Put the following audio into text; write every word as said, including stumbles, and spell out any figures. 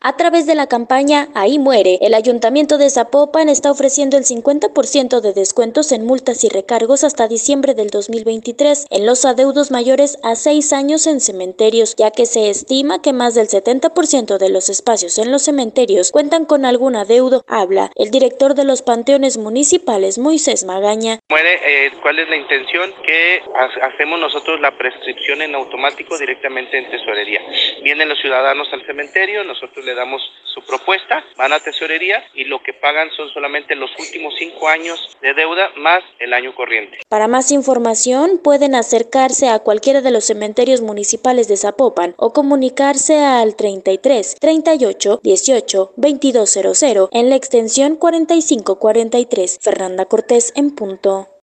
A través de la campaña Ahí muere, el Ayuntamiento de Zapopan está ofreciendo el cincuenta por ciento de descuentos en multas y recargos hasta diciembre del dos mil veintitrés en los adeudos mayores a seis años en cementerios, ya que se estima que más del setenta por ciento de los espacios en los cementerios cuentan con algún adeudo. Habla el director de los panteones municipales, Moisés Magaña. Muere, eh, ¿cuál es la intención? Que ha hacemos nosotros la prescripción en automático directamente en tesorería. Vienen los ciudadanos al cementerio, nosotros le damos su propuesta, van a tesorería y lo que pagan son solamente los últimos cinco años de deuda más el año corriente. Para más información pueden acercarse a cualquiera de los cementerios municipales de Zapopan o comunicarse al treinta y tres, treinta y ocho, dieciocho, veintidós cero cero en la extensión cuarenta y cinco cuarenta y tres. Fernanda Cortés en punto.